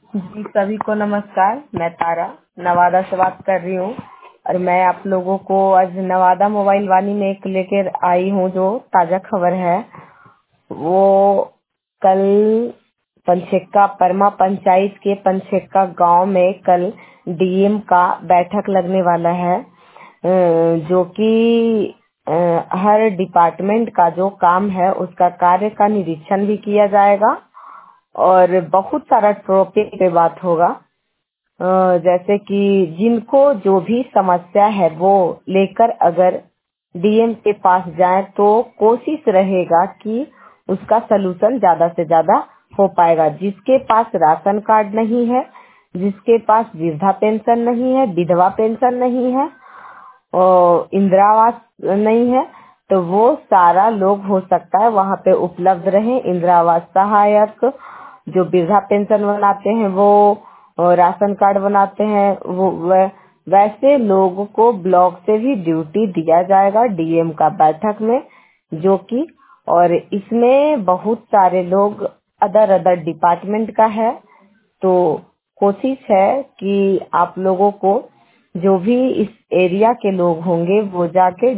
जी, सभी को नमस्कार। मैं तारा नवादा से बात कर रही हूँ और मैं आप लोगों को आज नवादा मोबाइल वाणी में एक लेकर आई हूँ जो ताजा खबर है। वो कल पंचेक्का परमा पंचायत के पंचेक्का गांव में कल डीएम का बैठक लगने वाला है, जो कि हर डिपार्टमेंट का जो काम है उसका कार्य का निरीक्षण भी किया जाएगा और बहुत सारा टॉपिक पे बात होगा। जैसे कि जिनको जो भी समस्या है वो लेकर अगर डीएम के पास जाए तो कोशिश रहेगा कि उसका सलूशन ज्यादा से ज्यादा हो पाएगा। जिसके पास राशन कार्ड नहीं है, जिसके पास वृद्धा पेंशन नहीं है, विधवा पेंशन नहीं है और इंदिरा आवास नहीं है, तो वो सारा लोग हो सकता है वहाँ पे उपलब्ध रहे। इंदिरा आवास सहायक, जो वृद्धा पेंशन बनाते हैं वो राशन कार्ड बनाते हैं, वो वैसे लोगों को ब्लॉक से भी ड्यूटी दिया जाएगा डीएम का बैठक में, जो कि और इसमें बहुत सारे लोग अदर अदर डिपार्टमेंट का है। तो कोशिश है कि आप लोगों को जो भी इस एरिया के लोग होंगे वो जाके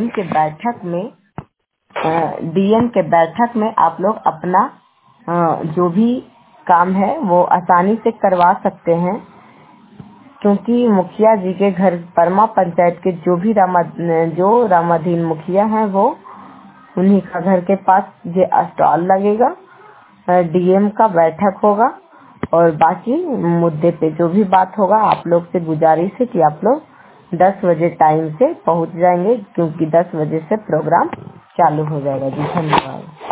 डीएम के बैठक में आप लोग अपना जो भी काम है वो आसानी से करवा सकते हैं, क्योंकि मुखिया जी के घर परमा पंचायत के जो रामाधीन मुखिया हैं वो उन्हीं का घर के पास ये स्टॉल लगेगा। डीएम का बैठक होगा और बाकी मुद्दे पे जो भी बात होगा आप लोग से गुजारिश है कि आप लोग 10 बजे टाइम से पहुंच जाएंगे, क्योंकि 10 बजे से प्रोग्राम चालू हो जाएगा। जी धन्यवाद।